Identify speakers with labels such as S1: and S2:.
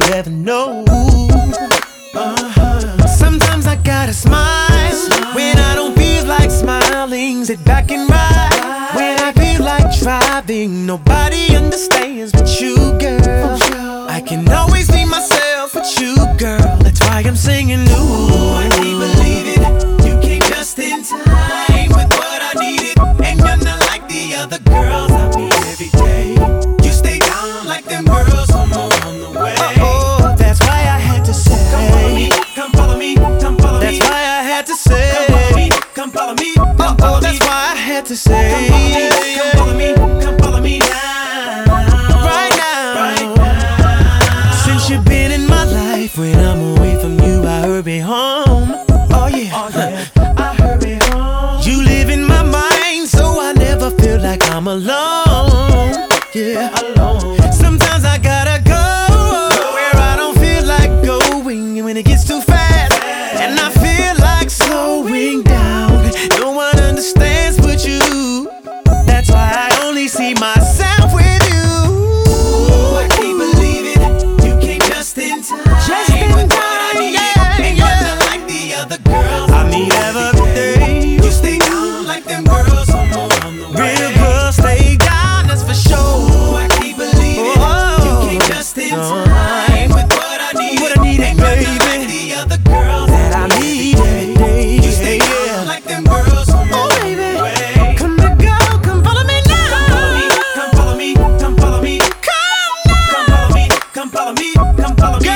S1: ever know. Sometimes I gotta smile when I don't feel like smiling. Sit back and ride when I feel like driving. Nobody understands but you, girl. I can always be myself with you, girl. That's why I'm singing. Ooh, I can't believe it. You came just in time with what I needed. And you're not like the other girls I meet every day. You stay down like them girls on the way. Oh, that's why I had to say. Come follow me, come follow me, come follow me. That's why I had to say. Come follow me, come follow me, come follow me. That's why I had to say. Come follow me, come follow me now. Right now. Since you've been in my life, when I'm away from you, I hurry home. Oh yeah, I hurry home. You live in my mind, so I never feel like I'm alone. Yeah, alone. Sometimes I gotta go where I don't feel like going when it gets too fast, and I feel like slowing down. No one understands but you. That's why I only see myself with you. Ooh, I can't believe it. You came just in time. Just in time, yeah. And you're not like the other girls I meet every day. You stay down like them girls on the way. Real girls stay down, that's for sure. Ooh, I can't believe it. You came just in time with what I needed. What I needed, and baby. You're not like the other girls that I meet every day. You stay down like them girls on the way. Come to go, come follow me now. Come follow me, come follow me, come follow me, come follow me, come follow me, come follow me.